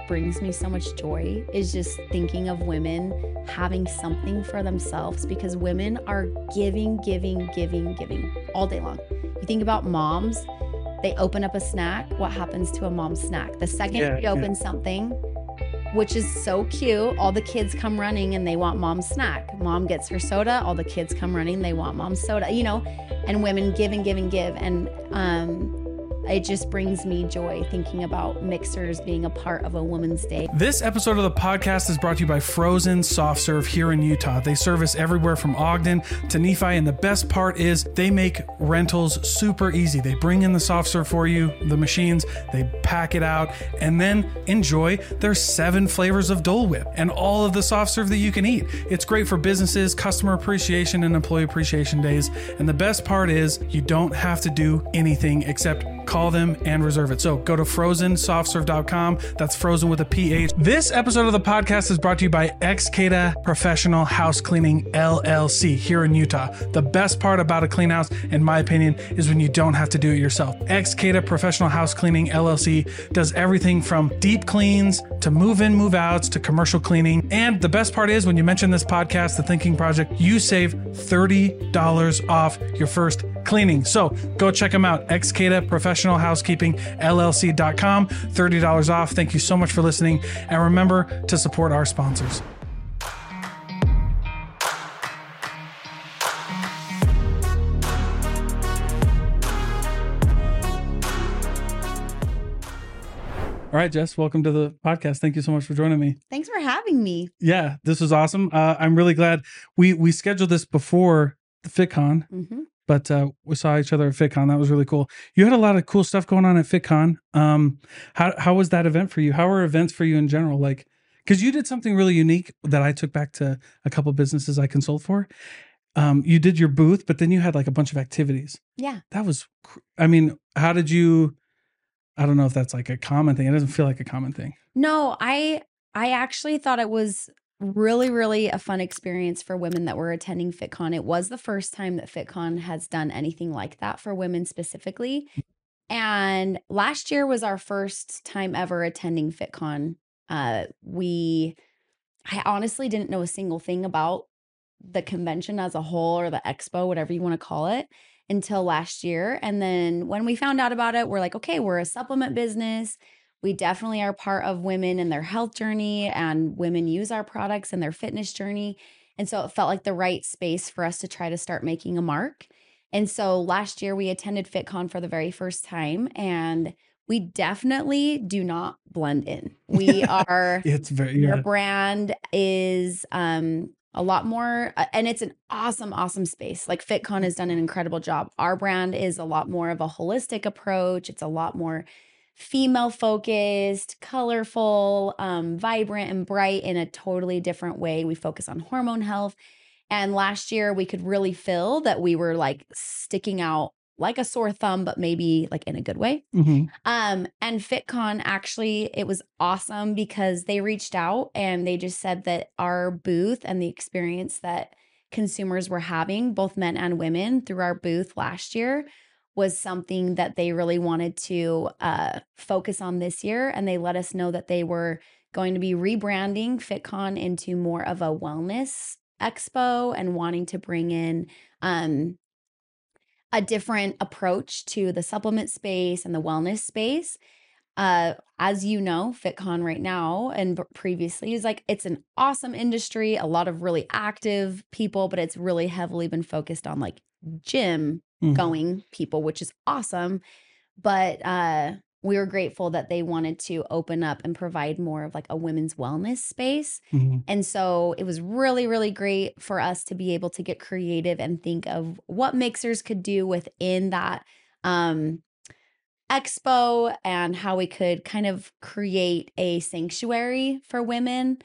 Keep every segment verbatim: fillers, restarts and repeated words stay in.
what brings me so much joy is just thinking of women having something for themselves, because women are giving, giving, giving, giving all day long. You think about moms, they open up a snack. What happens to a mom's snack? The second Yeah, you open yeah. something, which is so cute, all the kids come running and they want mom's snack. Mom gets her soda, all the kids come running, they want mom's soda, you know, and women give and give and give. And um, it just brings me joy thinking about mixers being a part of a woman's day. This episode of the podcast is brought to you by Frozen Soft Serve here in Utah. They service everywhere from Ogden to Nephi, and the best part is they make rentals super easy. They bring in the soft serve for you, the machines, they pack it out, and then enjoy their seven flavors of Dole Whip and all of the soft serve that you can eat. It's great for businesses, customer appreciation, and employee appreciation days. And the best part is you don't have to do anything except call them and reserve it. So go to frozen soft serve dot com. That's frozen with a P H. This episode of the podcast is brought to you by Excada Professional House Cleaning L L C here in Utah. The best part about a clean house, in my opinion, is when you don't have to do it yourself. Excada Professional House Cleaning L L C does everything from deep cleans to move-in, move-outs to commercial cleaning. And the best part is when you mention this podcast, The Thinking Project, you save thirty dollars off your first cleaning. So go check them out. Excada Professional Housekeeping L L C dot com. thirty dollars off. Thank you so much for listening. And remember to support our sponsors. All right, Jess, welcome to the podcast. Thank you so much for joining me. Thanks for having me. Yeah, this was awesome. Uh, I'm really glad we we scheduled this before the FitCon. Mm-hmm. But uh, we saw each other at FitCon. That was really cool. You had a lot of cool stuff going on at FitCon. Um, how how was that event for you? How are events for you in general? Like, because you did something really unique that I took back to a couple of businesses I consult for. Um, you did your booth, but then you had like a bunch of activities. Yeah. That was, cr- I mean, how did you, I don't know if that's like a common thing. It doesn't feel like a common thing. No, I I actually thought it was really, really a fun experience for women that were attending FitCon. It was the first time that FitCon has done anything like that for women specifically. And last year was our first time ever attending FitCon. Uh, we, I honestly didn't know a single thing about the convention as a whole, or the expo, whatever you want to call it, until last year. And then when we found out about it, we're like, okay, we're a supplement business. We definitely are part of women in their health journey, and women use our products in their fitness journey. And so it felt like the right space for us to try to start making a mark. And so last year we attended FitCon for the very first time, and we definitely do not blend in. We are, It's very, yeah. Your brand is um, a lot more, uh, and it's an awesome, awesome space. Like FitCon has done an incredible job. Our brand is a lot more of a holistic approach. It's a lot more female focused, colorful, um, vibrant, and bright in a totally different way. We focus on hormone health. And last year we could really feel that we were like sticking out like a sore thumb, but maybe like in a good way. Mm-hmm. Um, and FitCon, actually, it was awesome because they reached out and they just said that our booth and the experience that consumers were having, both men and women, through our booth last year was something that they really wanted to uh, focus on this year. And they let us know that they were going to be rebranding FitCon into more of a wellness expo and wanting to bring in um, a different approach to the supplement space and the wellness space. Uh, as you know, FitCon right now and previously is like, it's an awesome industry, a lot of really active people, but it's really heavily been focused on like gym Mm-hmm. going people, which is awesome. But uh, we were grateful that they wanted to open up and provide more of like a women's wellness space. Mm-hmm. And so it was really, really great for us to be able to get creative and think of what mixers could do within that um, expo, and how we could kind of create a sanctuary for women.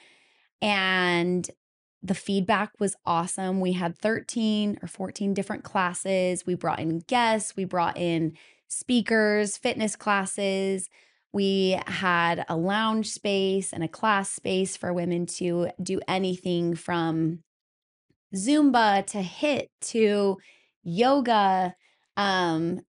And the feedback was awesome. We had thirteen or fourteen different classes. We brought in guests, we brought in speakers, fitness classes. We had a lounge space and a class space for women to do anything from Zumba to HIIT to yoga. Um,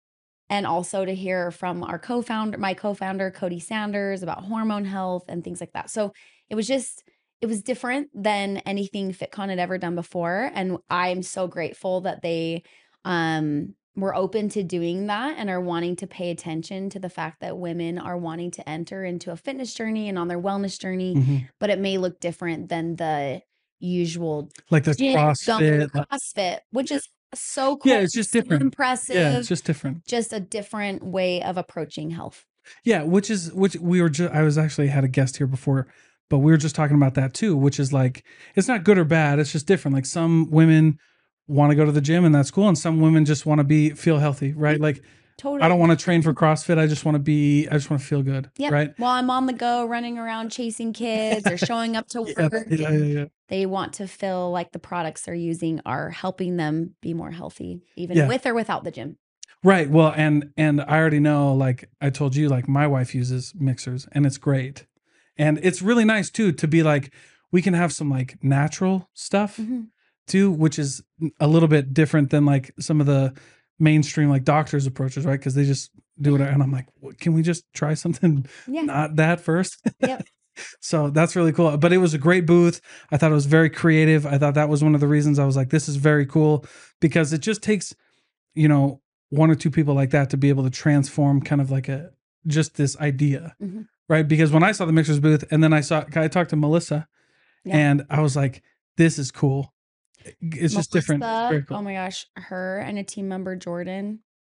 and also to hear from our co-founder, my co-founder, Cody Sanders, about hormone health and things like that. So it was just, it was different than anything FitCon had ever done before. And I'm so grateful that they um, were open to doing that and are wanting to pay attention to the fact that women are wanting to enter into a fitness journey and on their wellness journey, Mm-hmm. but it may look different than the usual Like the gym, going CrossFit. CrossFit, which is so cool. Yeah, it's just so different. impressive. Yeah, it's just different. Just a different way of approaching health. Yeah, which is which we were just I was actually had a guest here before, but we were just talking about that too, which is like it's not good or bad, it's just different. Like some women want to go to the gym and that's cool, and some women just want to be feel healthy, right? Like Totally. I don't want to train for CrossFit, I just want to be I just want to feel good, Yep. right? While I'm on the go running around chasing kids or showing up to work, yeah, yeah, yeah, yeah. they want to feel like the products they're using are helping them be more healthy, even Yeah. with or without the gym. Right. Well, and and I already know, like I told you, like my wife uses mixers and it's great. And it's really nice too to be like we can have some like natural stuff Mhm. too, which is a little bit different than like some of the mainstream like doctors approaches, right? Because they just do it. And I'm like, "What- can we just try something Yeah. not that first?" Yep. So that's really cool. But it was a great booth. I thought it was very creative. I thought that was one of the reasons I was like, this is very cool, because it just takes, you know, one or two people like that to be able to transform kind of like a just this idea, Mhm. right? Because when I saw the mixers booth and then I saw I talked to Melissa Yeah. and I was like, this is cool. It's just different. It's Melissa, very cool. Oh my gosh, her and a team member, Jordan,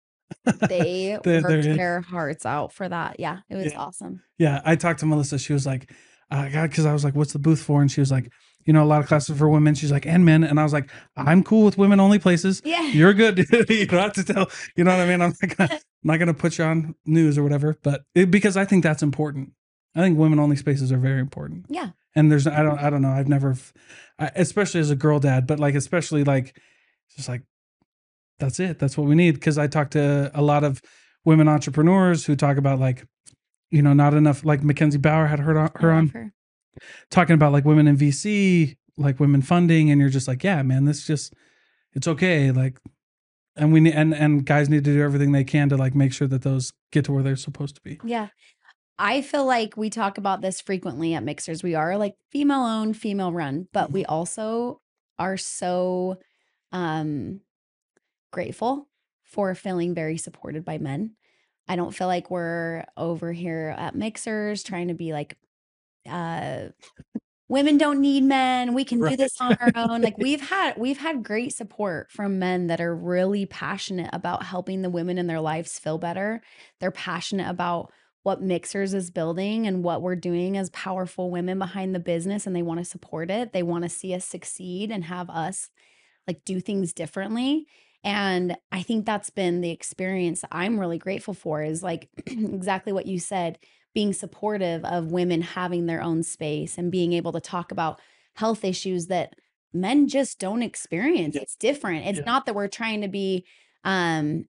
they They're- worked they're- their hearts out for that. Yeah, it was Yeah. awesome. Yeah, I talked to Melissa. She was like, uh, God, because I was like, what's the booth for? And she was like, you know, a lot of classes for women. She's like, and men. And I was like, I'm cool with women only places. Yeah. You're good. You don't have to tell, you know what I mean? I'm not gonna, I'm not gonna put you on news or whatever, but it, because I think that's important. I think women only spaces are very important. Yeah. And there's, I don't, I don't know. I've never, I, especially as a girl dad, but like, especially like, it's just like, that's it. That's what we need. Cause I talk to a lot of women entrepreneurs who talk about like, you know, not enough, like Mackenzie Bauer had her, her I on love her. talking about like women in V C, like women funding. And you're just like, yeah, man, this just, it's okay. Like, and we need, and, and guys need to do everything they can to like make sure that those get to where they're supposed to be. Yeah. I feel like we talk about this frequently at Mixers. We are like female owned, female run, but we also are so um, grateful for feeling very supported by men. I don't feel like we're over here at Mixers trying to be like, uh, women don't need men. We can do Right. this on our own. Like we've had, we've had great support from men that are really passionate about helping the women in their lives feel better. They're passionate about what Mixers is building and what we're doing as powerful women behind the business, and they want to support it. They want to see us succeed and have us like do things differently. And I think that's been the experience that I'm really grateful for, is like exactly what you said, being supportive of women having their own space and being able to talk about health issues that men just don't experience. Yeah. It's different. It's Yeah. not that we're trying to be um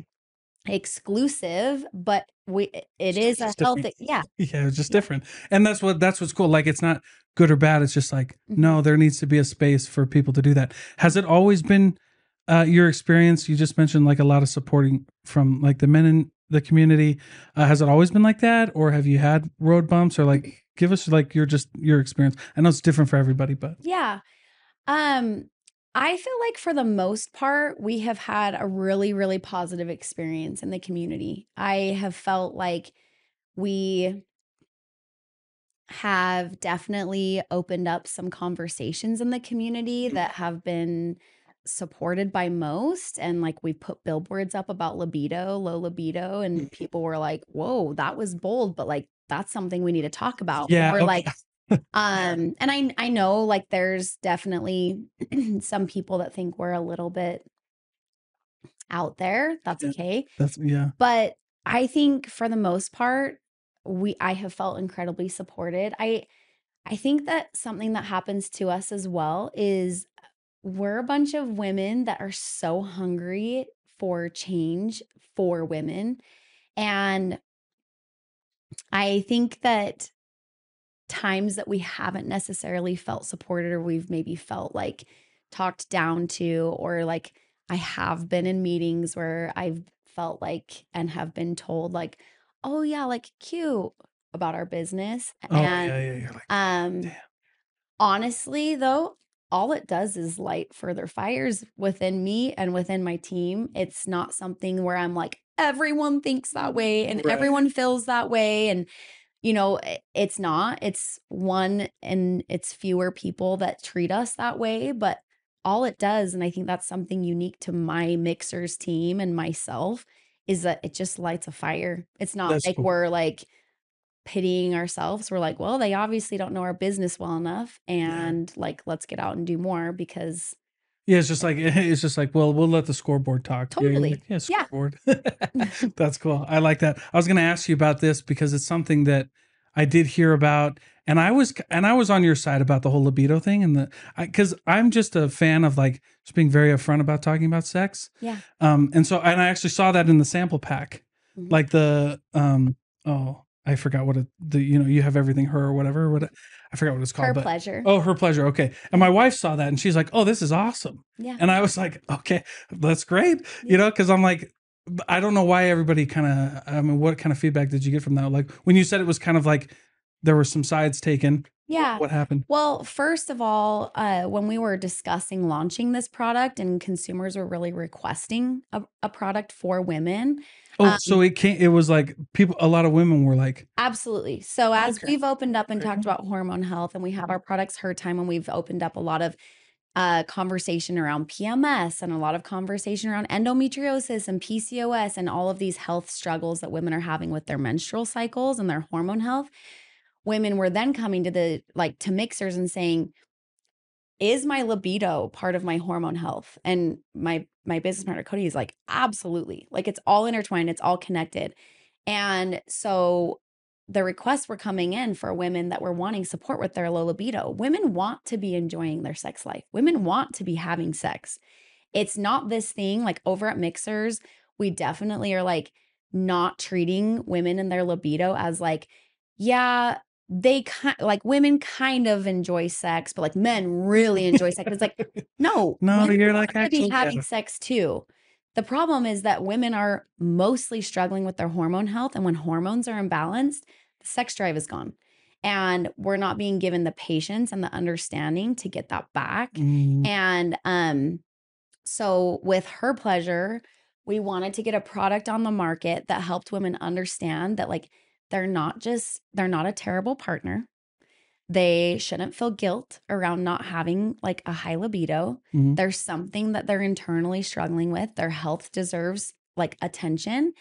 exclusive, but we it is a It's health different. yeah. Yeah, it's just Yeah. different. And that's what that's what's cool. Like it's not good or bad. It's just like, Mhm. no, there needs to be a space for people to do that. Has it always been uh your experience? You just mentioned like a lot of supporting from like the men in the community. Uh, has it always been like that? Or have you had road bumps, or like give us like your just your experience? I know it's different for everybody, but Yeah. Um, I feel like for the most part, we have had a really, really positive experience in the community. I have felt like we have definitely opened up some conversations in the community that have been supported by most. And like we put billboards up about libido, low libido, and people were like, whoa, that was bold, but like that's something we need to talk about. yeah, Or okay. like um, and I I know like there's definitely some people that think we're a little bit out there. That's Yeah. okay. That's yeah. But I think for the most part, we I have felt incredibly supported. I I think that something that happens to us as well is we're a bunch of women that are so hungry for change for women. And I think that times that we haven't necessarily felt supported, or we've maybe felt like talked down to, or like I have been in meetings where I've felt like and have been told like, oh yeah, like cute about our business. Oh And yeah, yeah. You're like, um damn. honestly though, all it does is light further fires within me and within my team. It's not something where I'm like, everyone thinks that way and Right. everyone feels that way. And you know, i- it's not. It's one and it's fewer people that treat us that way, but all it does, and I think that's something unique to my mixers team and myself, is that it just lights a fire. It's not That's like cool. we're like pitying ourselves. We're like, well, they obviously don't know our business well enough, Yeah. and like, let's get out and do more because Yeah, it's just like it's just like, well, we'll let the scoreboard talk. Yeah, you're like, totally. yeah, Yeah. scoreboard. That's cool. I like that. I was going to ask you about this because it's something that I did hear about, and I was and I was on your side about the whole libido thing, and the because I'm just a fan of like just being very upfront about talking about sex. Yeah. Um, and so and I actually saw that in the sample pack, Mhm. like the um, oh, I forgot what it the you know you have everything her or whatever what I forgot what it's called, Her but pleasure. oh, her pleasure. Okay, and my wife saw that and she's like, oh, this is awesome. Yeah. And I was like, okay, that's great. Yeah. You know, because I'm like, I don't know why everybody kind of, I mean, what kind of feedback did you get from that? Like when you said it was kind of like there were some sides taken. Yeah. What happened? Well, first of all, uh, when we were discussing launching this product and consumers were really requesting a, a product for women. Oh, um, so it can't, it was like people, a lot of women were like, Absolutely. So as Okay. we've opened up and Okay. talked about hormone health and we have our products Her Time, and we've opened up a lot of uh, conversation around P M S and a lot of conversation around endometriosis and P C O S and all of these health struggles that women are having with their menstrual cycles and their hormone health. Women were then coming to the like to mixers and saying, is my libido part of my hormone health? And my my business partner Cody is like, absolutely. Like it's all intertwined, it's all connected. And so the requests were coming in for women that were wanting support with their low libido. Women want to be enjoying their sex life. Women want to be having sex. It's not this thing like over at Mixers, we definitely are like not treating women and their libido as like, yeah, they kind like women kind of enjoy sex, but like men really enjoy sex. It's like, no, no, women you're like, want to be actually, having yeah. sex too. The problem is that women are mostly struggling with their hormone health. And when hormones are imbalanced, the sex drive is gone. And we're not being given the patience and the understanding to get that back. Mm, And um, so with Her Pleasure, we wanted to get a product on the market that helped women understand that like they're not just, they're not a terrible partner. They shouldn't feel guilt around not having like a high libido. mhm. There's something that they're internally struggling with. Their health deserves like attention.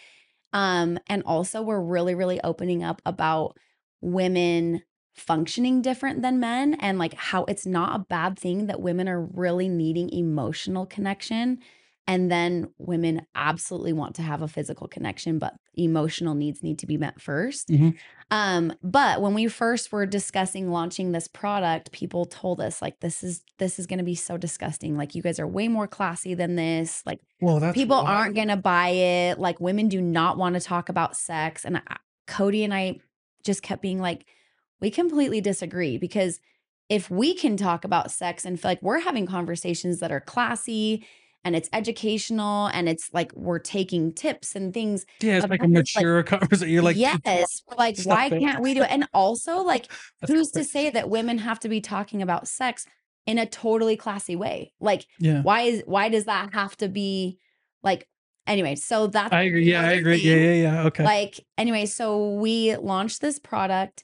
Um, and also we're really, really opening up about women functioning different than men and like how it's not a bad thing that women are really needing emotional connection. And then women absolutely want to have a physical connection, but emotional needs need to be met first. Mhm. Um, but when we first were discussing launching this product, people told us like this is this is going to be so disgusting. Like you guys are way more classy than this. Like Well, that's people why. aren't going to buy it. Like women do not want to talk about sex. And I, Cody and I just kept being like, we completely disagree because if we can talk about sex and feel like we're having conversations that are classy and it's educational and it's like we're taking tips and things. Yeah, it's like a about this, like, mature conversation. You're like, yes, like stop why it. can't we do it? And also, like, That's who's to crazy. say that women have to be talking about sex in a totally classy way? Like, Yeah, why is why does that have to be like anyway? So that's I agree. Yeah, I another agree. Yeah, thing. yeah, yeah. Okay. Like, anyway, so we launched this product.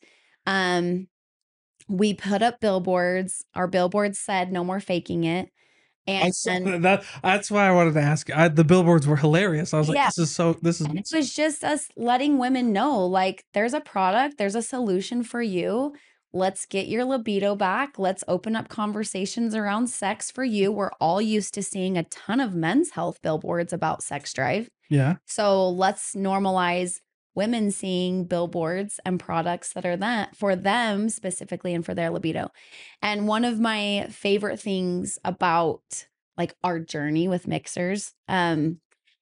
Um, we put up billboards. Our billboards said no more faking it. I And, saw and that. That's why I wanted to ask. I, the billboards were hilarious. I was like, yeah, this is so. This is. and it was just us letting women know like there's a product, there's a solution for you. Let's get your libido back. Let's open up conversations around sex for you. We're all used to seeing a ton of men's health billboards about sex drive. Yeah. So let's normalize women seeing billboards and products that are that for them specifically and for their libido. And one of my favorite things about like our journey with Mixers, um,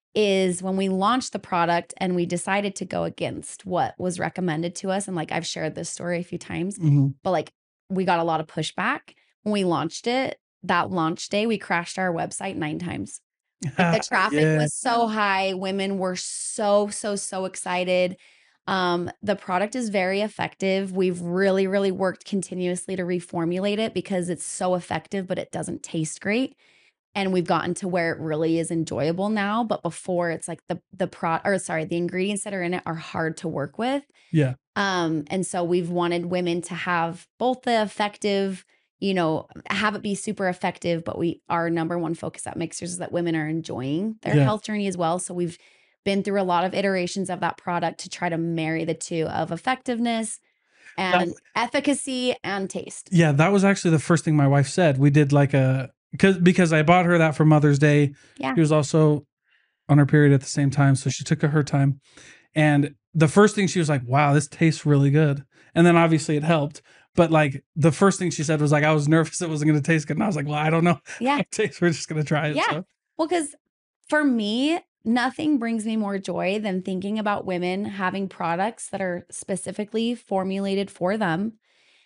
is when we launched the product and we decided to go against what was recommended to us. And like I've shared this story a few times, Mhm. but like we got a lot of pushback when we launched it. That launch day, we crashed our website nine times. Like the traffic Yeah. was so high. Women were so, so, so excited. Um, the product is very effective. We've really, really worked continuously to reformulate it because it's so effective, but it doesn't taste great. And we've gotten to where it really is enjoyable now. But before, it's like the the pro or sorry, the ingredients that are in it are hard to work with. Yeah. Um, and so we've wanted women to have both the effective, you know, have it be super effective, but we our number one focus at Mixers is that women are enjoying their Yeah. health journey as well. So we've been through a lot of iterations of that product to try to marry the two of effectiveness That, and efficacy and taste. yeah, that was actually the first thing my wife said. We did like a because because I bought her that for Mother's Day. Yeah. She was also on her period at the same time, so she took her time. And the first thing she was like, "Wow, this tastes really good." And then obviously it helped. But like the first thing she said was like, "I was nervous it wasn't going to taste good." And I was like, "Well, I don't know. Yeah. It tastes. We're just going to try it." Yeah. So. Well, because for me, nothing brings me more joy than thinking about women having products that are specifically formulated for them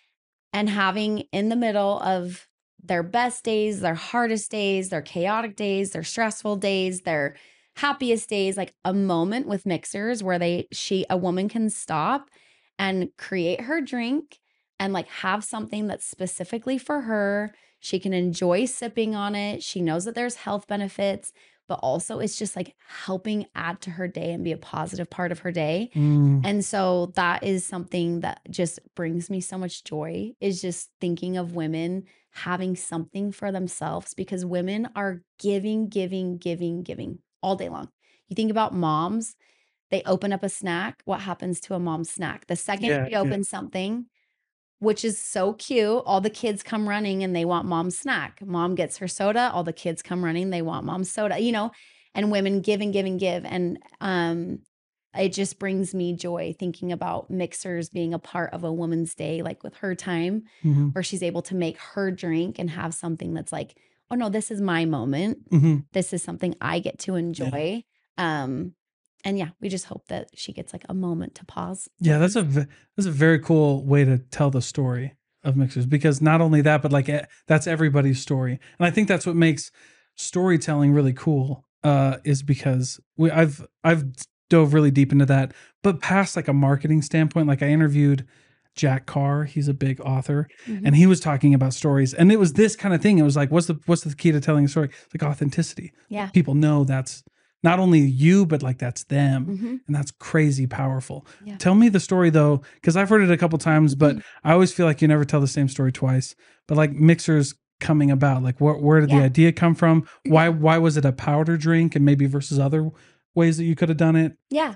and having in the middle of their best days, their hardest days, their chaotic days, their stressful days, their happiest days, like a moment with Mixers where they she a woman can stop and create her drink and like have something that's specifically for her. She can enjoy sipping on it. She knows that there's health benefits, but also it's just like helping add to her day and be a positive part of her day. Mm. And so that is something that just brings me so much joy, is just thinking of women having something for themselves, because women are giving, giving, giving, giving all day long. You think about moms, they open up a snack. What happens to a mom's snack? The second Yeah, we open yeah. something, which is so cute, all the kids come running and they want mom's snack. Mom gets her soda, all the kids come running, they want mom's soda, you know, and women give and give and give. And um, it just brings me joy thinking about Mixers being a part of a woman's day, like with her time, Mhm. where she's able to make her drink and have something that's like, oh no, this is my moment. Mhm. This is something I get to enjoy. Um, and yeah, we just hope that she gets like a moment to pause. Yeah, that's a ve- that's a very cool way to tell the story of Mixers, because not only that, but like eh, that's everybody's story, and I think that's what makes storytelling really cool. Uh, is because we I've I've dove really deep into that, but past like a marketing standpoint, like I interviewed Jack Carr. He's a big author, Mhm. and he was talking about stories, and it was this kind of thing. It was like, what's the what's the key to telling a story? It's like authenticity. Yeah. People know that's not only you, but like that's them. Mhm. And that's crazy powerful. Yeah. Tell me the story though, because I've heard it a couple times, but I always feel like you never tell the same story twice. But like Mixers coming about, like where, where did Yeah. the idea come from? Why why was it a powder drink, and maybe versus other ways that you could have done it? Yeah.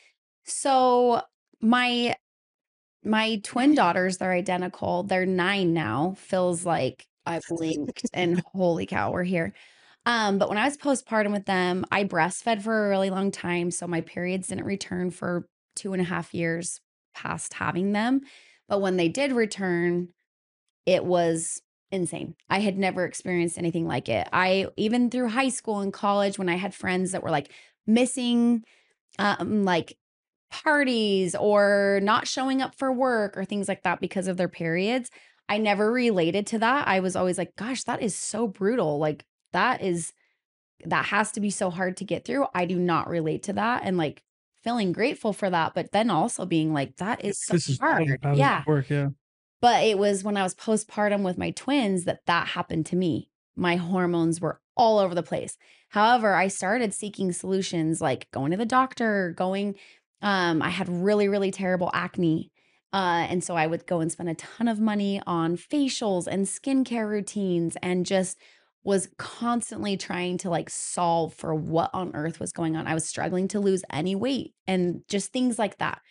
So my my twin daughters, they're identical. They're nine now. Feels like I blinked and holy cow, we're here. Um, but when I was postpartum with them, I breastfed for a really long time. So my periods didn't return for two and a half years past having them. But when they did return, it was insane. I had never experienced anything like it. I, even through high school and college, when I had friends that were like missing, um, like parties or not showing up for work or things like that because of their periods, I never related to that. I was always like, gosh, that is so brutal. Like, that is that has to be so hard to get through. I do not relate to that, and like feeling grateful for that, but then also being like, that is so This is hard. how does Yeah. it work? Yeah. But it was when I was postpartum with my twins that that happened to me. My hormones were all over the place. However, I started seeking solutions, like going to the doctor, going, um, I had really, really terrible acne. Uh, and so I would go and spend a ton of money on facials and skincare routines, and just was constantly trying to like solve for what on earth was going on. I was struggling to lose any weight and just things like that.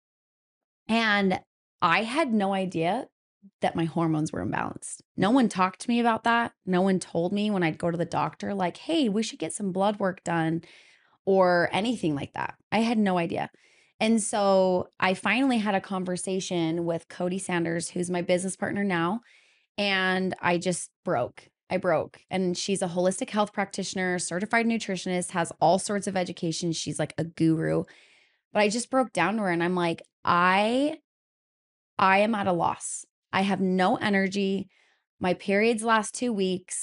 And I had no idea that my hormones were imbalanced. No one talked to me about that. No one told me when I'd go to the doctor, like, hey, we should get some blood work done or anything like that. I had no idea. And so I finally had a conversation with Cody Sanders, who's my business partner now. And I just broke. I broke. And she's a holistic health practitioner, certified nutritionist, has all sorts of education. She's like a guru. But I just broke down to her and I'm like, I I am at a loss. I have no energy. My periods last two weeks.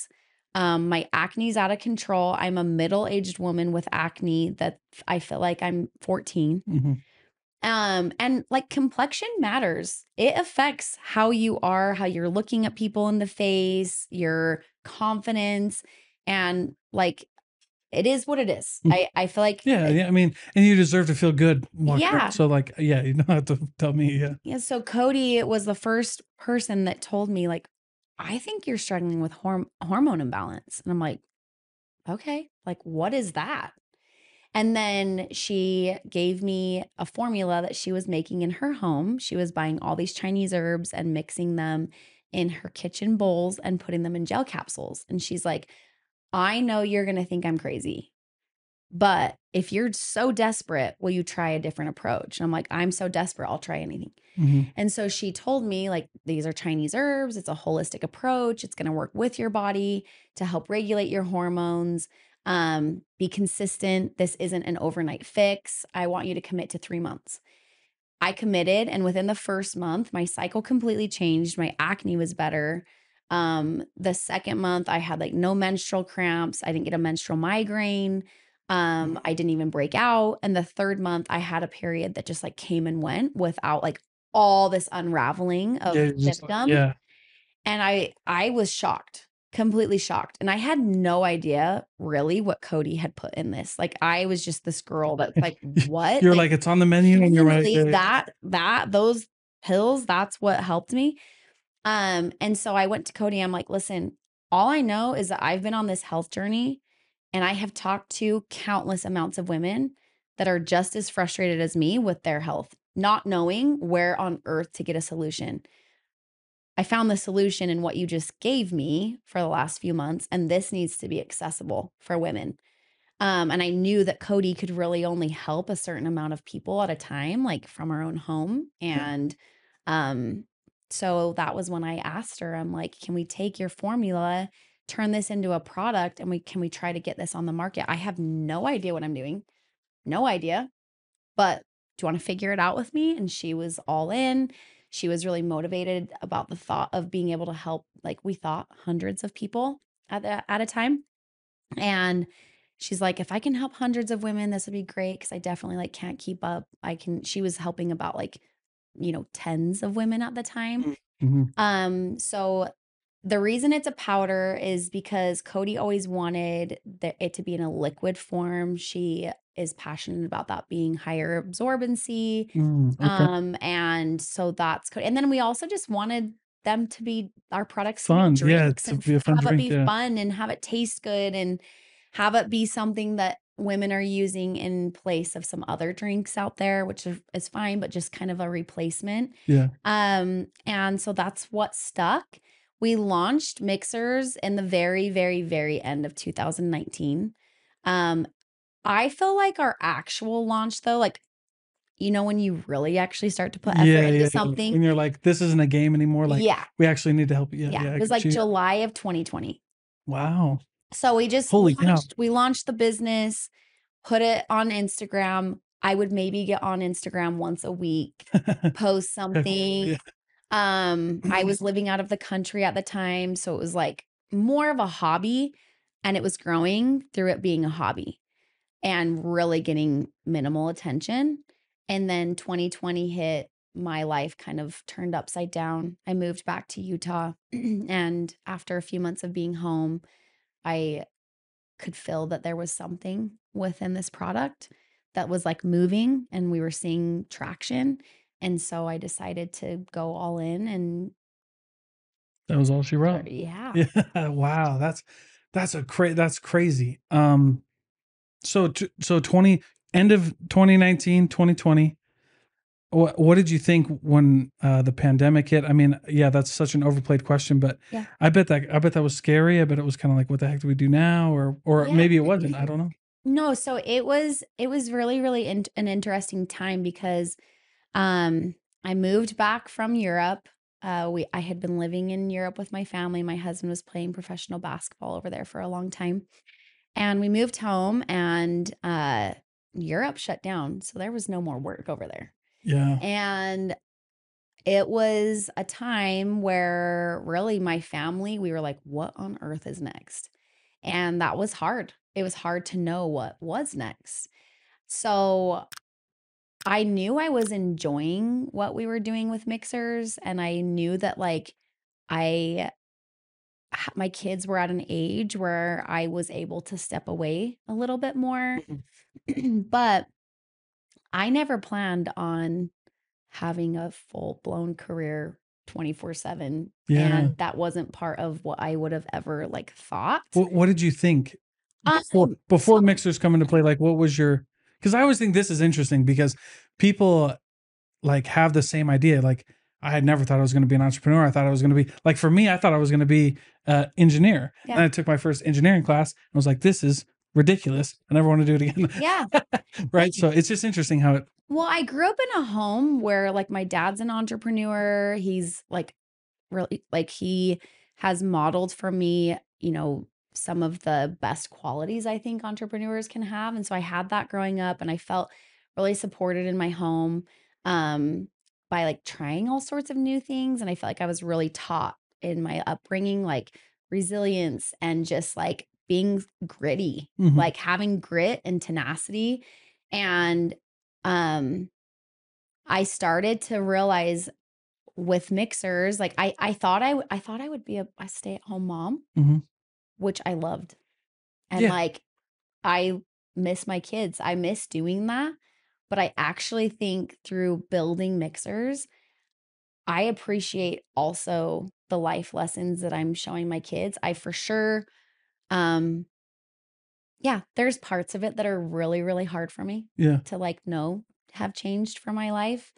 Um, my acne's out of control. I'm a middle-aged woman with acne that I feel like I'm fourteen. Mm-hmm. Um, and like complexion matters. It affects how you are, how you're looking at people in the face, your confidence, and like it is what it is. I I feel like Yeah, uh, yeah. I mean, and you deserve to feel good walking around. yeah. So, like, yeah, you don't have to tell me. Yeah. Yeah, so Cody was the first person that told me like, I think you're struggling with horm- hormone imbalance. And I'm like, okay, like what is that? And then she gave me a formula that she was making in her home. She was buying all these Chinese herbs and mixing them in her kitchen bowls and putting them in gel capsules. And she's like, I know you're going to think I'm crazy, but if you're so desperate, will you try a different approach? And I'm like, I'm so desperate, I'll try anything. Mm-hmm. And so she told me, like, these are Chinese herbs. It's a holistic approach. It's going to work with your body to help regulate your hormones. Um, be consistent. This isn't an overnight fix. I want you to commit to three months. I committed, and within the first month, my cycle completely changed. My acne was better. Um, the second month, I had like no menstrual cramps. I didn't get a menstrual migraine. Um, I didn't even break out. And the third month, I had a period that just like came and went without like all this unraveling of Yeah, just like, symptoms. yeah. And I I was shocked, completely shocked. And I had no idea really what Cody had put in this. Like I was just this girl that's like, what? You're Like, like, it's on the menu, and you're right. really, Yeah, yeah. that that those pills, that's what helped me. Um, and so I went to Cody. I'm like, listen, all I know is that I've been on this health journey and I have talked to countless amounts of women that are just as frustrated as me with their health, not knowing where on earth to get a solution. I found the solution in what you just gave me for the last few months, and this needs to be accessible for women. Um, and I knew that Cody could really only help a certain amount of people at a time, like from our own home. And um, so that was when I asked her, I'm like, can we take your formula, turn this into a product, and we can we try to get this on the market? I have no idea what I'm doing, no idea, but do you want to figure it out with me? And she was all in. She was really motivated about the thought of being able to help, like we thought, hundreds of people at, the, at a time. And she's like, if I can help hundreds of women, this would be great. Cause I definitely like can't keep up. I can, she was helping about like, you know, tens of women at the time. Mm-hmm. Um, so the reason it's a powder is because Cody always wanted the, it to be in a liquid form. She is passionate about that being higher absorbency. Mm, okay. Um, and so that's Cody. And then we also just wanted them to be our products to Fun. be Yeah, drinks to and be a fun have it drink. be Yeah. fun and have it taste good and have it be something that women are using in place of some other drinks out there, which is, is fine, but just kind of a replacement. Yeah. Um, and so that's what stuck. We launched mixers in the very, very, very end of two thousand nineteen. Um, I feel like our actual launch though, like, you know, when you really actually start to put effort Yeah, into yeah, yeah. something. When you're like, this isn't a game anymore. Like, Yeah. we actually need to help you. Yeah, Yeah. yeah. I It was get like you. July of twenty twenty. Wow. So we just Holy cow. launched, we launched the business, put it on Instagram. I would maybe get on Instagram once a week, post something. Yeah. Um, I was living out of the country at the time, so it was like more of a hobby, and it was growing through it being a hobby and really getting minimal attention. And then twenty twenty hit, my life kind of turned upside down. I moved back to Utah, and after a few months of being home, I could feel that there was something within this product that was like moving and we were seeing traction. And so I decided to go all in and That was all she wrote. yeah. Yeah. Wow. That's, that's a cra- that's crazy. Um, so, t- so twenty, end of twenty nineteen, twenty twenty, what, what did you think when uh, the pandemic hit? I mean, yeah, that's such an overplayed question, but Yeah. I bet that, I bet that was scary. I bet it was kind of like, what the heck do we do now? Or, or Yeah. maybe it wasn't. I don't know. No, so it was it was really really in, an interesting time because um I moved back from Europe. Uh we I had been living in Europe with my family. My husband was playing professional basketball over there for a long time. And we moved home and uh Europe shut down. So there was no more work over there. Yeah. And it was a time where really my family, we were like, what on earth is next? And that was hard. It was hard to know what was next. So I knew I was enjoying what we were doing with mixers, and I knew that like I my kids were at an age where I was able to step away a little bit more. But I never planned on having a full-blown career twenty-four seven, Yeah. and that wasn't part of what I would have ever like thought. What, what did you think before, Um, before so- mixers come into play? Like, what was your, because I always think this is interesting because people like have the same idea. Like, I had never thought I was going to be an entrepreneur. I thought I was going to be like, for me, I thought I was going to be an engineer. Yeah. And I took my first engineering class and was like, this is ridiculous. I never want to do it again. Yeah. Right. So it's just interesting how it, Well, I grew up in a home where like my dad's an entrepreneur. He's like really like he has modeled for me, you know, some of the best qualities I think entrepreneurs can have. And so I had that growing up, and I felt really supported in my home um by like trying all sorts of new things. And I felt like I was really taught in my upbringing like resilience and just like being gritty, Mhm. like having grit and tenacity. And um I started to realize with mixers, like I I thought I w- I thought I would be a, a stay-at-home mom, Mhm. which I loved. And Yeah. like I miss my kids. I miss doing that. But I actually think through building mixers, I appreciate also the life lessons that I'm showing my kids. I for sure um yeah, there's parts of it that are really really hard for me Yeah. to like know have changed for my life.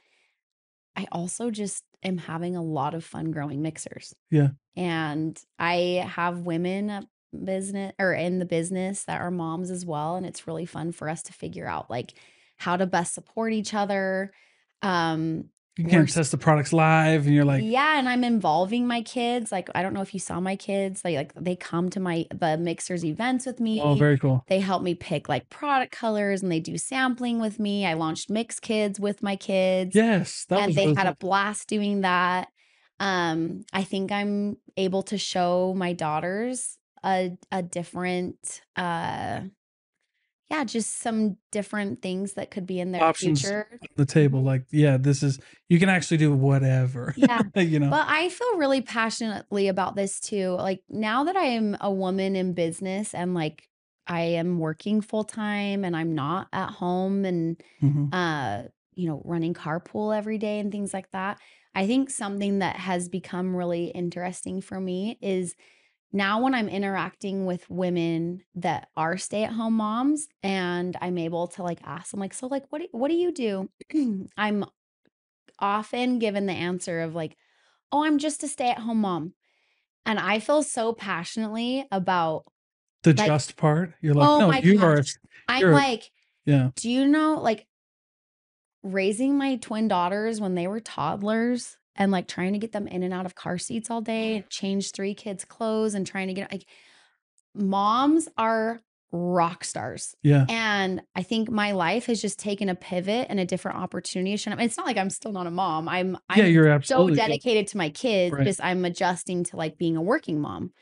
I also just am having a lot of fun growing mixers. Yeah. And I have women at business or in the business that are moms as well. And it's really fun for us to figure out like how to best support each other. Um, You we're can't s- test the products live and you're like, yeah, and I'm involving my kids. Like, I don't know if you saw my kids. They like they come to my the mixers events with me. oh, very cool. They help me pick like product colors, and they do sampling with me. I launched Mix Kids with my kids. Yes. That And was they really had a cool. blast doing that. Um, I think I'm able to show my daughters a a different uh yeah, just some different things that could be in their Options future. on the table. Like, yeah, this is, you can actually do whatever. Yeah. You know? But I feel really passionately about this too. Like now that I am a woman in business and like I am working full time and I'm not at home and Mhm. uh you know running carpool every day and things like that. I think something that has become really interesting for me is now when I'm interacting with women that are stay-at-home moms and I'm able to like ask them like so like what do, what do you do? I'm often given the answer of like, "Oh, I'm just a stay-at-home mom." And I feel so passionately about The like, just part. You're like, oh no, my you are, a- gosh. I'm you're, a- like, yeah. do you know like raising my twin daughters when they were toddlers and like trying to get them in and out of car seats all day and change three kids' clothes and trying to get like moms are rock stars. Yeah. And I think my life has just taken a pivot and a different opportunity. to- It's not like I'm still not a mom. I'm I'm Yeah. You're so absolutely yeah. dedicated to my kids, Right. just I'm adjusting to like being a working mom.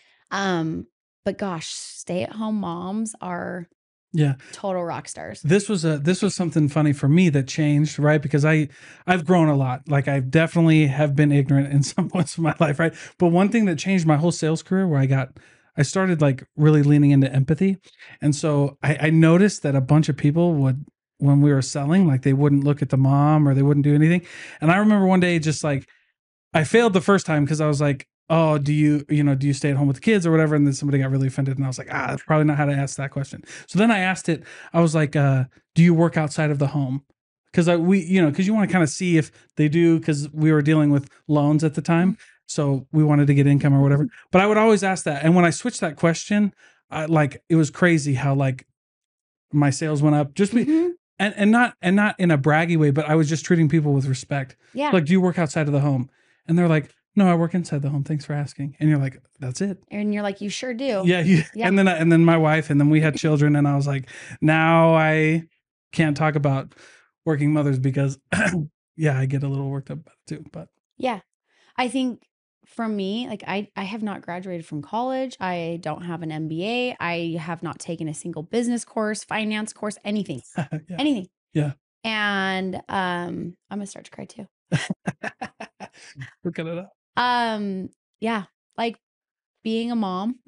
Um, but gosh, stay-at-home moms are Yeah. total rock stars. This was a this was something funny for me that changed, right? Because I I've grown a lot. Like I definitely have been ignorant in some points of my life, right? But one thing that changed my whole sales career where I got I started like really leaning into empathy. And so I, I noticed that a bunch of people would when we were selling, like they wouldn't look at the mom or they wouldn't do anything. And I remember one day just like I failed the first time because I was like, oh, do you, you know, do you stay at home with the kids or whatever? And then somebody got really offended. And I was like, ah, that's probably not how to ask that question. So then I asked it, I was like, uh, do you work outside of the home? Because I we, you know, because you want to kind of see if they do, because we were dealing with loans at the time. So we wanted to get income or whatever. But I would always ask that. And when I switched that question, I like it was crazy how like my sales went up just be, Mhm. and, and not and not in a braggy way, but I was just treating people with respect. Yeah. Like, do you work outside of the home? And they're like, no, I work inside the home. Thanks for asking. And you're like, that's it. And you're like, you sure do. Yeah. You, Yeah. And then, I- and then my wife, and then we had children, and I was like, now I can't talk about working mothers because, yeah, I get a little worked up about it too. But Yeah. I think for me, like I, I have not graduated from college. I don't have an M B A. I have not taken a single business course, finance course, anything, Yeah. anything. Yeah. And um, I'm gonna start to cry too. Look at it up. Um, yeah, like being a mom.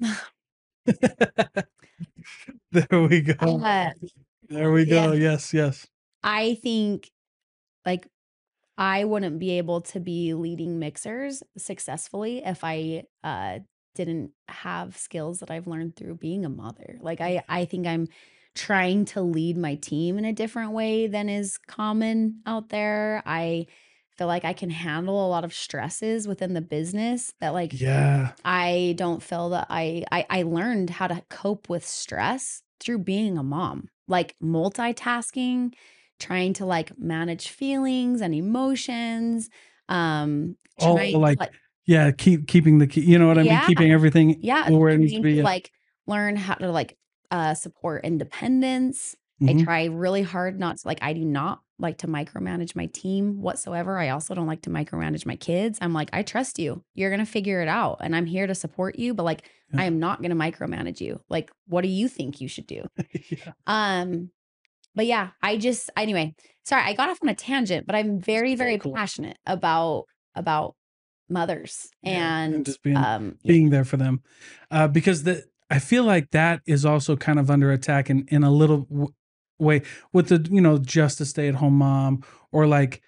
There we go. Uh, There we go. yeah. Yes, yes. I think like I wouldn't be able to be leading mixers successfully if I uh, didn't have skills that I've learned through being a mother. Like I, I think I'm trying to lead my team in a different way than is common out there. I feel like I can handle a lot of stresses within the business that like Yeah. I don't feel that I, I I learned how to cope with stress through being a mom, like multitasking, trying to like manage feelings and emotions, um, Oh, trying to like, like yeah, keep keeping the key, you know what I mean? yeah, Keeping everything yeah, where it needs to trying be. to Yeah. like learn how to like uh support independence. I Mhm. try really hard not to like I do not like to micromanage my team whatsoever. I also don't like to micromanage my kids. I'm like, I trust you. You're going to figure it out and I'm here to support you, but like I Yeah. am not going to micromanage you. Like what do you think you should do? Yeah. Um but yeah, I just anyway, sorry, I got off on a tangent, but I'm very very Cool. passionate about about mothers Yeah, and and just being um yeah. being there for them, uh, because the I feel like that is also kind of under attack in in a little w- way with the you know just a stay at home mom or like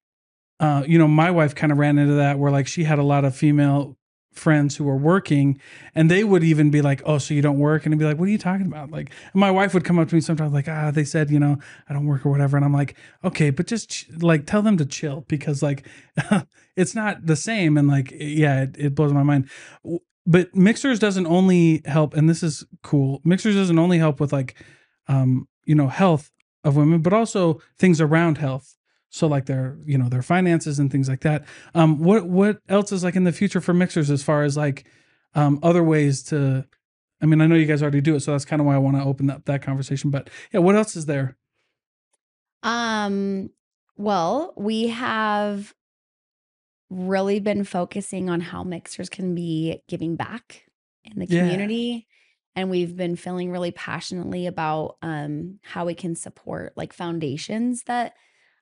uh, you know my wife kind of ran into that where like she had a lot of female friends who were working and they would even be like, oh, so you don't work? And I'd be like, what are you talking about? Like, and my wife would come up to me sometimes like, ah, they said, you know, I don't work or whatever. And I'm like, okay, but just ch- like tell them to chill because like it's not the same. And like, yeah, it, it blows my mind. W- But Mixers doesn't only help, and this is cool. Mixers doesn't only help with like, um, you know, health of women, but also things around health. So like their, you know, their finances and things like that. Um, what what else is like in the future for Mixers as far as like um, other ways to? I mean, I know you guys already do it, so that's kind of why I want to open up that conversation. But yeah, what else is there? Um well, we have really been focusing on how mixers can be giving back in the Yeah. community. And we've been feeling really passionately about um, how we can support like foundations that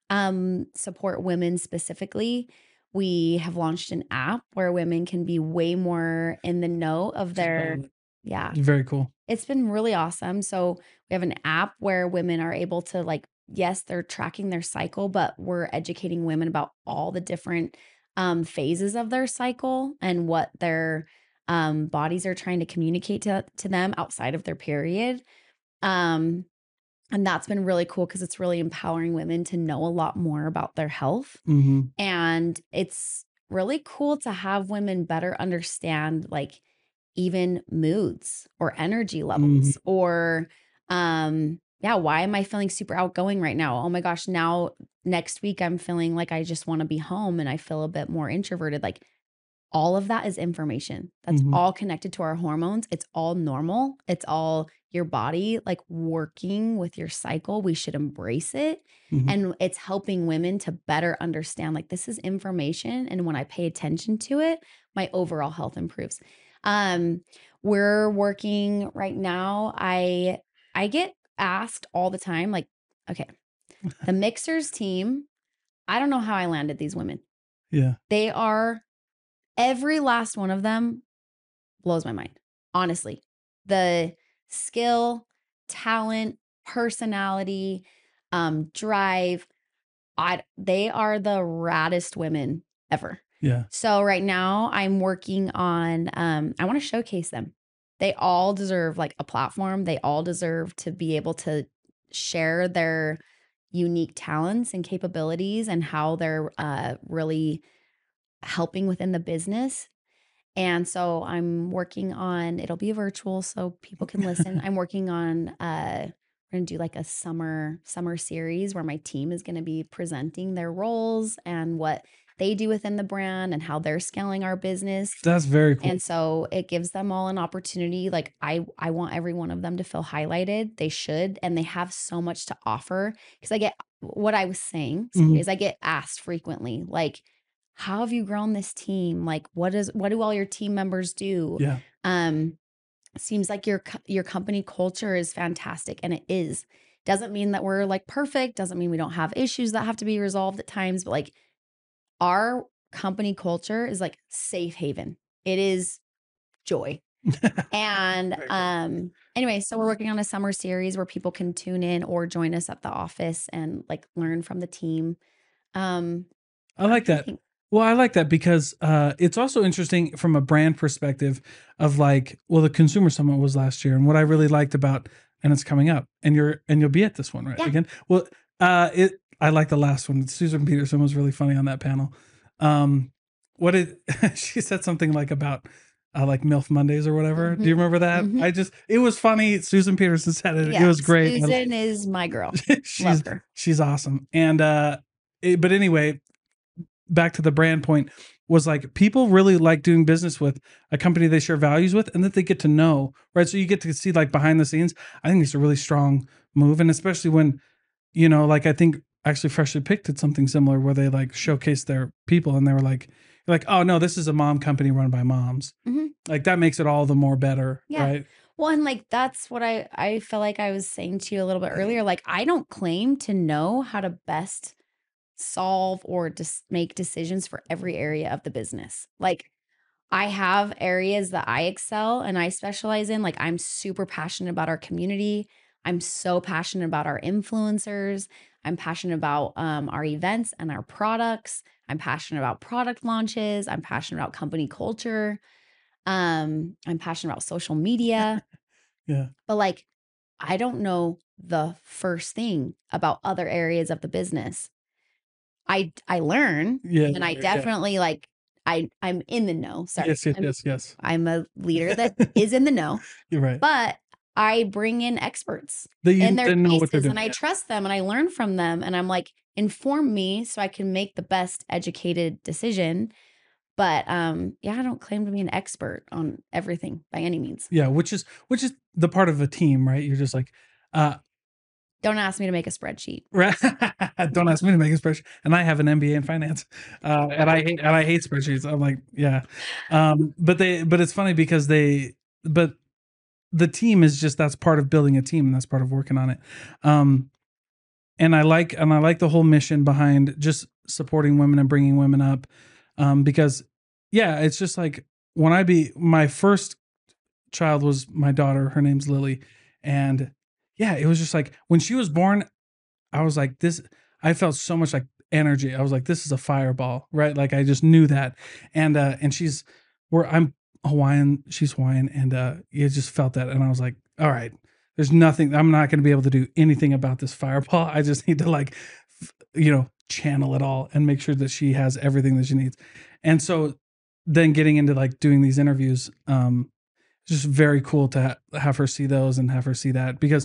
um, support women specifically. We have launched an app where women can be way more in the know of their, yeah, Very cool. it's been really awesome. So we have an app where women are able to like, yes, they're tracking their cycle, but we're educating women about all the different um, phases of their cycle and what their um, bodies are trying to communicate to, to them outside of their period. Um, and that's been really cool because it's really empowering women to know a lot more about their health. Mm-hmm. And it's really cool to have women better understand like even moods or energy levels Mm-hmm. or um yeah, why am I feeling super outgoing right now? Oh my gosh, now next week I'm feeling like I just want to be home and I feel a bit more introverted. Like all of that is information. That's Mm-hmm. all connected to our hormones. It's all normal. It's all your body like working with your cycle. We should embrace it. Mm-hmm. And it's helping women to better understand like this is information. And when I pay attention to it, my overall health improves. Um, we're working right now. I I get asked all the time, like, okay, the mixers team, I don't know how I landed these women. Yeah. They are every last one of them blows my mind. Honestly. The skill, talent, personality, um, drive, I they are the raddest women ever. Yeah. So right now I'm working on um I want to showcase them. They all deserve like a platform. They all deserve to be able to share their unique talents and capabilities and how they're uh really helping within the business. And so I'm working on, it'll be virtual so people can listen. I'm working on uh we're going to do like a summer summer series where my team is going to be presenting their roles and what they do within the brand and how they're scaling our business. That's very cool. And so it gives them all an opportunity. Like I I want every one of them to feel highlighted. They should, and they have so much to offer because I get what I was saying, sorry, Mhm. is I get asked frequently like how have you grown this team? Like, what is, what do all your team members do? Yeah. Um, seems like your, co- your company culture is fantastic, and it is. Doesn't mean that we're like perfect. Doesn't mean we don't have issues that have to be resolved at times, but like our company culture is like safe haven. It is joy. And um anyway, so we're working on a summer series where people can tune in or join us at the office and like learn from the team. Um I like that. think- Well, I like that because uh, it's also interesting from a brand perspective of like, well, the consumer summit was last year, and what I really liked about, and it's coming up, and you're and you'll be at this one, right? Yeah. Again, well, uh, it I like the last one. Susan Peterson was really funny on that panel. Um, what did she said something like about uh, like MILF Mondays or whatever? Do you Mhm. remember that? Mhm. I just it was funny. Susan Peterson said it. It Yeah, was great. I- Susan is my girl. she's Love her. she's awesome. And uh, it, but anyway, back to the brand point, was like people really like doing business with a company they share values with and that they get to know, right? So you get to see like behind the scenes. I think it's a really strong move. And especially when, you know, like I think actually Freshly Picked did something similar where they like showcased their people and they were like, like, oh no, this is a mom company run by moms. Mhm. Like that makes it all the more better, Yeah. right? Well, and like that's what I I feel like I was saying to you a little bit earlier. Like I don't claim to know how to best solve or just make decisions for every area of the business. Like I have areas that I excel and I specialize in. Like I'm super passionate about our community. I'm so passionate about our influencers. I'm passionate about um, our events and our products. I'm passionate about product launches. I'm passionate about company culture. Um, I'm passionate about social media. Yeah. But like, I don't know the first thing about other areas of the business. I I learn, Yeah. and I yeah. definitely like I I'm in the know. Sorry, Yes, yes, I'm, yes, yes. I'm a leader that is in the know, You're right. but I bring in experts That you in their that know what they're spaces, doing. and I Yeah. trust them, and I learn from them, and I'm like, inform me so I can make the best educated decision. But um, yeah, I don't claim to be an expert on everything by any means. Yeah, which is which is the part of a team, right? You're just like, uh, Don't ask me to make a spreadsheet. right. Don't ask me to make a spreadsheet. And I have an M B A in finance, uh, and I hate and I hate spreadsheets. I'm like, yeah, um, but they, but it's funny because they, but the team is just that's part of building a team, and that's part of working on it. Um, and I like and I like the whole mission behind just supporting women and bringing women up, um, because yeah, it's just like when I be my first child was my daughter. Her name's Lily, and yeah, it was just like when she was born, I was like this. I felt so much like energy. I was like, this is a fireball, right? Like I just knew that, and uh, and she's where I'm Hawaiian, she's Hawaiian, and uh, you just felt that, and I was like, all right, there's nothing. I'm not going to be able to do anything about this fireball. I just need to like, f- you know, channel it all and make sure that she has everything that she needs, and so then getting into like doing these interviews, um, just very cool to ha- have her see those and have her see that because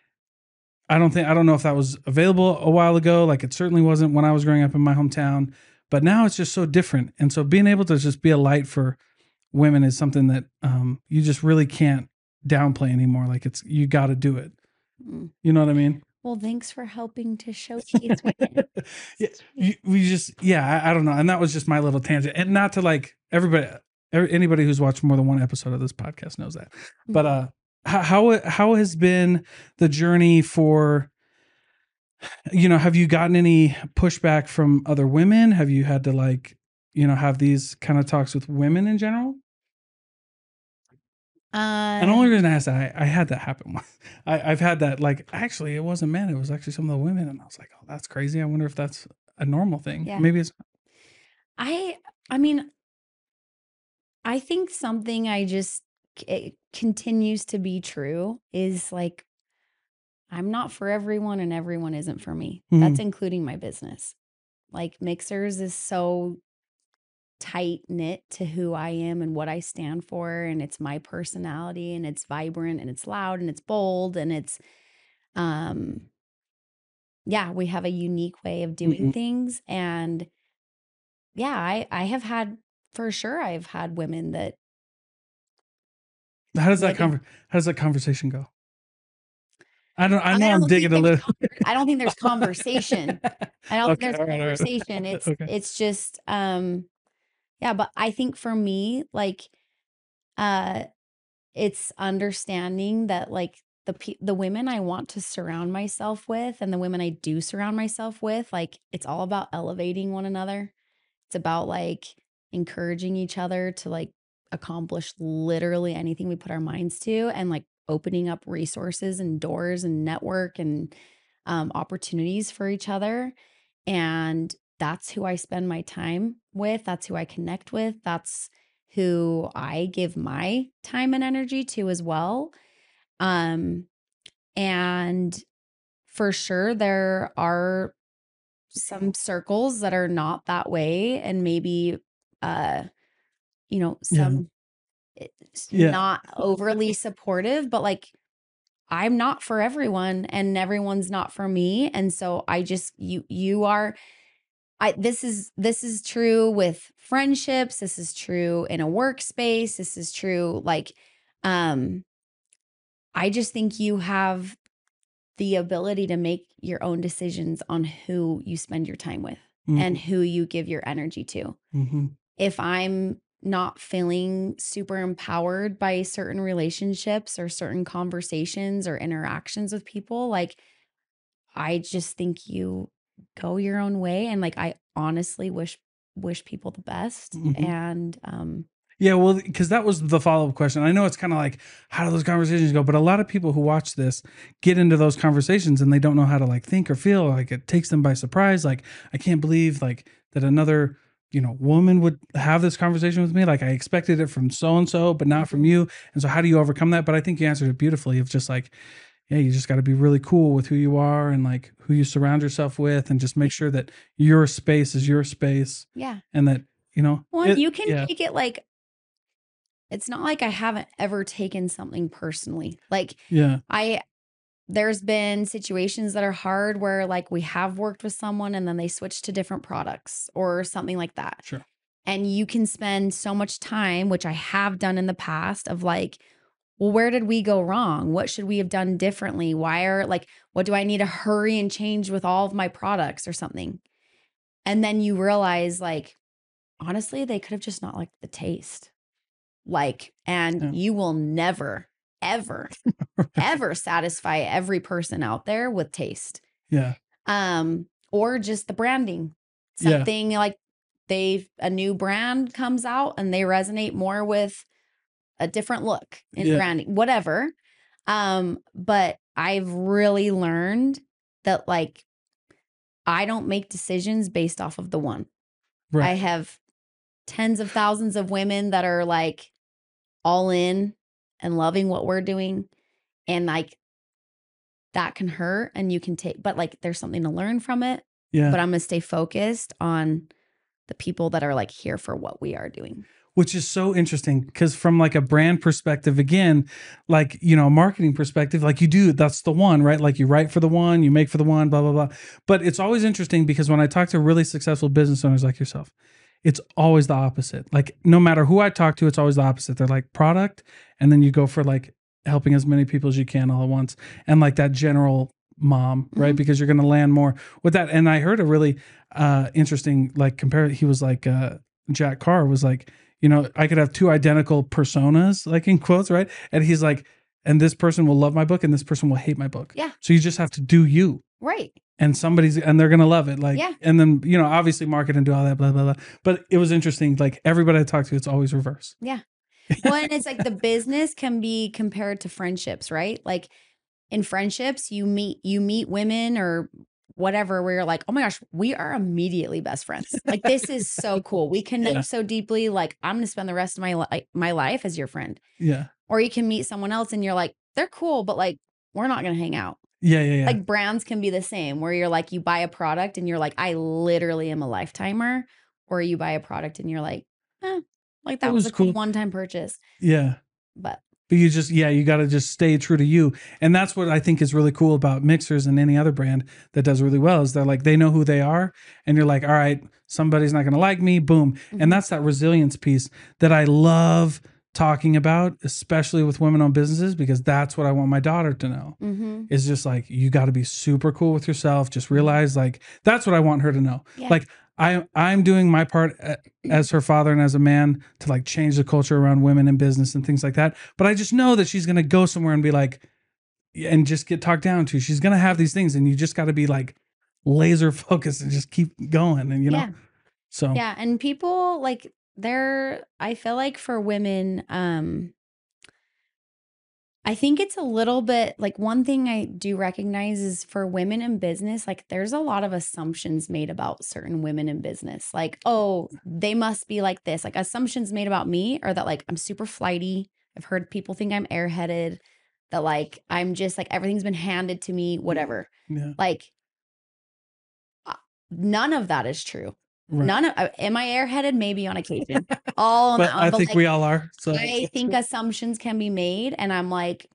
I don't think I don't know if that was available a while ago. Like it certainly wasn't when I was growing up in my hometown, but now it's just so different. And so being able to just be a light for women is something that um, you just really can't downplay anymore. Like it's you got to do it. Mm. You know what I mean? Well, thanks for helping to showcase women. Yeah, you, we just yeah. I, I don't know, and that was just my little tangent, and not to like everybody. every- Anybody who's watched more than one episode of this podcast knows that. But uh, how how how has been the journey for? You know, have you gotten any pushback from other women? Have you had to like, you know, have these kind of talks with women in general? Uh, And the only reason I asked that, I, I had that happen. once. I, I've had that like, actually, it wasn't men. It was actually some of the women. And I was like, oh, that's crazy. I wonder if that's a normal thing. Yeah. Maybe it's, I I mean, I think something I just it continues to be true is like I'm not for everyone and everyone isn't for me. Mhm. That's including my business. Like Mixers is so tight knit to who I am and what I stand for, and it's my personality, and it's vibrant, and it's loud, and it's bold, and it's um yeah, we have a unique way of doing Mhm. things. And yeah, I I have had, for sure, I've had women that how does that maybe conver- how does that conversation go? I don't, I I know I'm don't digging think a they've little. I don't think there's conversation. I don't Okay, think there's all right, all right. conversation. It's Okay. it's just um yeah, but I think for me, like uh it's understanding that like the pe- the women I want to surround myself with and the women I do surround myself with, like it's all about elevating one another. It's about like encouraging each other to like accomplish literally anything we put our minds to and like opening up resources and doors and network and um, opportunities for each other. And that's who I spend my time with. That's who I connect with. That's who I give my time and energy to as well. Um, and for sure, there are some circles that are not that way, and maybe, uh, you know, Yeah. some it's Yeah. not overly supportive, but like I'm not for everyone and everyone's not for me. And so I just, you, you are, I, this is, this is true with friendships. This is true in a workspace. This is true. Like, um, I just think you have the ability to make your own decisions on who you spend your time with Mhm. and who you give your energy to. Mhm. If I'm not feeling super empowered by certain relationships or certain conversations or interactions with people, like I just think you go your own way. And like I honestly wish wish people the best. Mhm. And um Yeah, well, because that was the follow up question. I know it's kind of like, how do those conversations go? But a lot of people who watch this get into those conversations and they don't know how to like think or feel. Like it takes them by surprise. Like, I can't believe like that another, you know, woman would have this conversation with me. Like I expected it from so and so, but not from Mhm. you. And so, how do you overcome that? But I think you answered it beautifully. Of just like, yeah, you just got to be really cool with who you are and like who you surround yourself with, and just make sure that your space is your space, yeah. and that you know, Well, it- you can yeah, take it like it's not like I haven't ever taken something personally. Like yeah. I there's been situations that are hard where like we have worked with someone and then they switch to different products or something like that. Sure. And you can spend so much time, which I have done in the past, of like, well, where did we go wrong? What should we have done differently? Why are like, what do I need to hurry and change with all of my products or something? And then you realize, like, honestly, they could have just not liked the taste. Like, and Yeah. you will never, ever, ever satisfy every person out there with taste. Yeah. Um, or just the branding. Yeah. Something like they a new brand comes out and they resonate more with a different look in Yeah. branding, whatever. Um, but I've really learned that like I don't make decisions based off of the one. I Right. have tens of thousands of women that are like all in and loving what we're doing. And like that can hurt and you can take, but like there's something to learn from it. Yeah. But I'm going to stay focused on the people that are like here for what we are doing. Which is so interesting because from like a brand perspective, again, like, you know, a marketing perspective, like you do, that's the one, right? Like you write for the one, you make for the one, blah, blah, blah. But it's always interesting because when I talk to really successful business owners like yourself, it's always the opposite. Like no matter who I talk to, it's always the opposite. They're like product. And then you go for like helping as many people as you can all at once. And like that general mom, right? Mhm. Because you're going to land more with that. And I heard a really uh, interesting, like compare, he was like, uh, Jack Carr was like, you know, I could have two identical personas, like in quotes, right? And he's like, and this person will love my book and this person will hate my book. Yeah. So you just have to do you. Right. And somebody's, and they're going to love it. Like, Yeah. and then, you know, obviously market and do all that, blah, blah, blah. But it was interesting. Like everybody I talk to, it's always reverse. Yeah. Well, and it's like the business can be compared to friendships, right? Like in friendships, you meet, you meet women or whatever, where you're like, oh my gosh, we are immediately best friends. Like this is so cool. We connect Yeah. so deeply. Like I'm going to spend the rest of my li- my life as your friend. Yeah. Or you can meet someone else and you're like, they're cool, but like we're not going to hang out. Yeah. Yeah. Yeah. Like brands can be the same, where you're like, you buy a product and you're like, I literally am a lifetimer. Or you buy a product and you're like, eh, like that That was, was a cool cool. one-time purchase. yeah. But But you just, yeah, you got to just stay true to you. And that's what I think is really cool about Mixers and any other brand that does really well is they're like, they know who they are. And you're like, all right, somebody's not going to like me. Boom. Mhm. And that's that resilience piece that I love talking about, especially with women-owned businesses, because that's what I want my daughter to know. Mm-hmm. Is just like, you got to be super cool with yourself. Just realize, like, that's what I want her to know. Yeah. Like, I, I'm doing my part as her father and as a man to like change the culture around women in business and things like that. But I just know that she's going to go somewhere and be like, and just get talked down to. She's going to have these things, and you just got to be like laser focused and just keep going. And, you know, Yeah. so Yeah. And people like they're, I feel like for women, um, I think it's a little bit like one thing I do recognize is for women in business, like there's a lot of assumptions made about certain women in business. Like, oh, they must be like this. Like assumptions made about me are that like I'm super flighty. I've heard people think I'm airheaded, that like I'm just like everything's been handed to me, whatever. yeah. Like uh, none of that is true. Right. None of uh, am I airheaded? Maybe on occasion. All But on, I but think like, we all are. So I think assumptions can be made, and I'm like,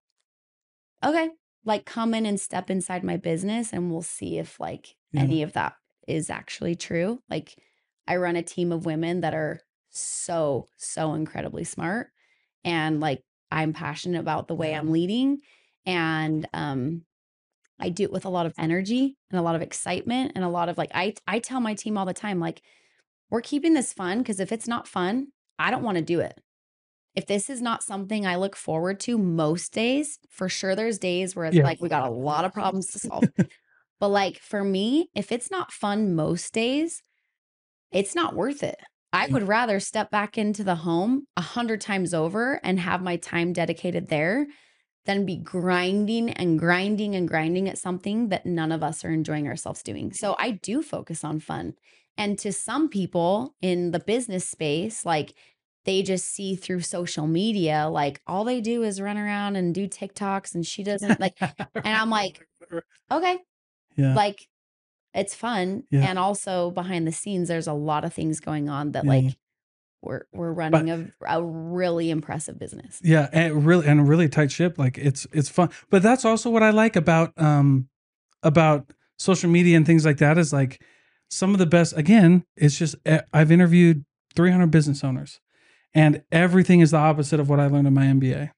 okay, like come in and step inside my business, and we'll see if like Yeah. any of that is actually true. Like I run a team of women that are so so incredibly smart, and like I'm passionate about the way Yeah. I'm leading, and um I do it with a lot of energy and a lot of excitement and a lot of like I I tell my team all the time, like, we're keeping this fun because if it's not fun, I don't want to do it. If this is not something I look forward to most days, for sure there's days where it's Yeah. like we got a lot of problems to solve. But like for me, if it's not fun most days, it's not worth it. I would rather step back into the home a hundred times over and have my time dedicated there than be grinding and grinding and grinding at something that none of us are enjoying ourselves doing. So I do focus on fun. And to some people in the business space, like they just see through social media, like all they do is run around and do TikToks and she doesn't like, and I'm like, okay, yeah. like it's fun. Yeah. And also behind the scenes, there's a lot of things going on that Yeah. like we're, we're running a, a really impressive business. Yeah. And really, and a really tight ship. Like it's, it's fun. But that's also what I like about, um, about social media and things like that is like some of the best, again, it's just, I've interviewed three hundred business owners and everything is the opposite of what I learned in my M B A.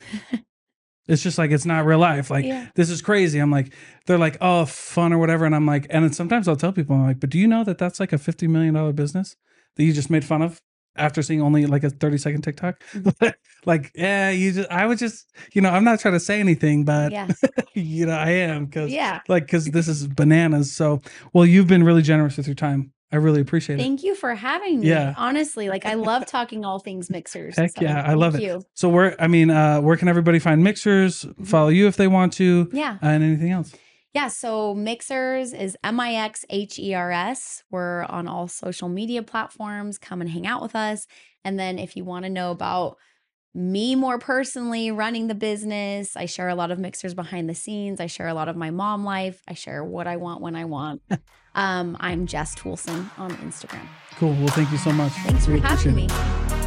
It's just like, it's not real life. Like, Yeah. this is crazy. I'm like, they're like, oh, fun or whatever. And I'm like, and then sometimes I'll tell people, I'm like, but do you know that that's like a fifty million dollars business that you just made fun of after seeing only like a thirty second TikTok? Mm-hmm. Like, yeah, you just, I would just, you know, I'm not trying to say anything, but yeah. you know, I am because yeah. like, cause this is bananas. So, well, you've been really generous with your time. I really appreciate Thank it. Thank you for having me. Yeah. Honestly, like I love talking all things Mixhers. Heck so yeah. I love you. it. So where, I mean, uh, where can everybody find Mixhers, mm-hmm. follow you if they want to? Yeah. Uh, and anything else? Yeah. So Mixhers is M I X H E R S. We're on all social media platforms. Come and hang out with us. And then if you want to know about me more personally running the business, I share a lot of Mixhers behind the scenes. I share a lot of my mom life. I share what I want when I want. um, I'm Jess Toolson on Instagram. Cool. Well, thank you so much. Thanks for we having me. It.